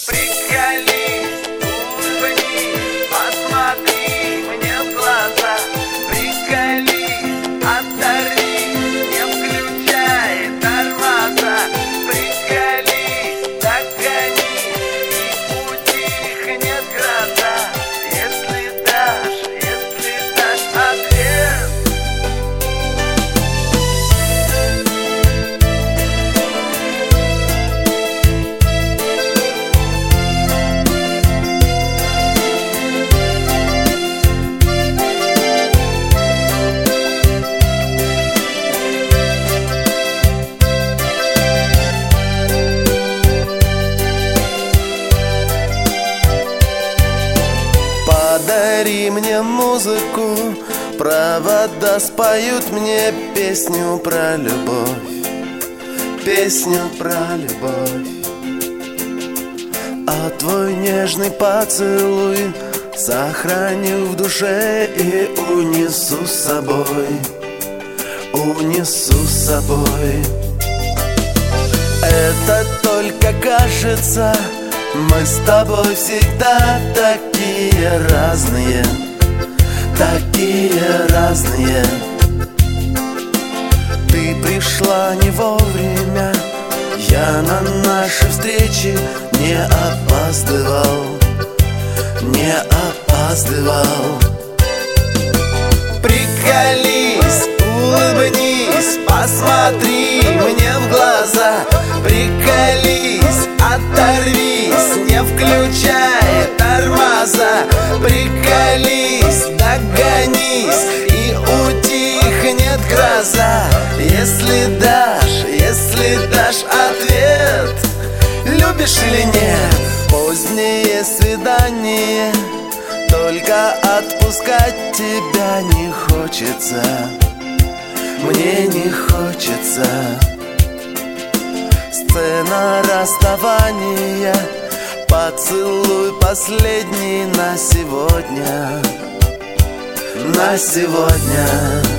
Приколись, улыбнись, посмотри мне в глаза. Приколись, оторвись, не включай тормоза. Приколись, догони, и утихнет гроза. Если дашь ответ. Подари мне музыку, провода споют мне песню про любовь, песню про любовь. А твой нежный поцелуй сохраню в душе и унесу с собой, унесу с собой. Это только кажется, мы с тобой всегда такие разные, такие разные. Ты пришла не вовремя, я на наши встречи не опаздывал, не опаздывал. Приколись, улыбнись, посмотри мне в глаза. Приколись, оторвись, не включай тормоза. Приколись, догонись, и утихнет гроза. Если дашь ответ, любишь или нет. Позднее свидание, только отпускать тебя не хочется, мне не хочется. Сцена расставания, поцелуй последний на сегодня, на сегодня.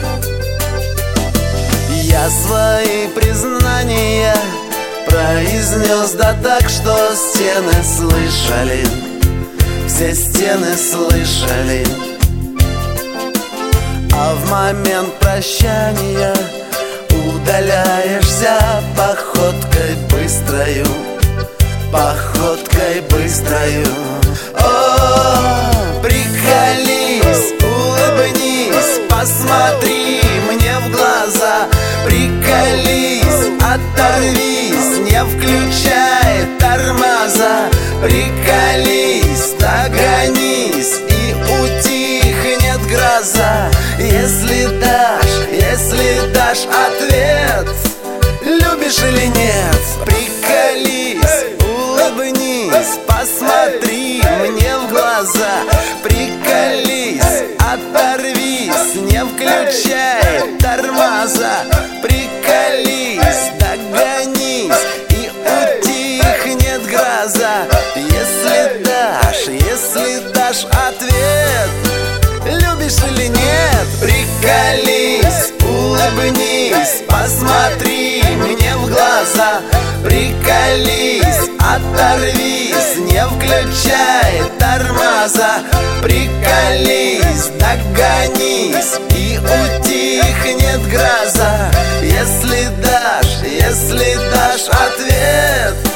Я свои признания произнес да так, что стены слышали, все стены слышали. А в момент прощания удаляешься походкой быстрою, походкой быстрою. О, приколись, улыбнись, посмотри мне в глаза. Приколись, оторвись, не включай тормоза. Приколись, догонись, и утихнет гроза. Если дашь ответ, любишь или нет. Приколись, улыбнись, посмотри мне в глаза. Приколись, оторвись, не включай тормоза. Приколись, догонись, и утихнет гроза. Если дашь ответ, любишь или нет. Приколись, улыбнись, посмотри мне в глаза. Приколись, оторвись, не включай тормоза. Приколись, догонись, и утихнет гроза. Если дашь ответ,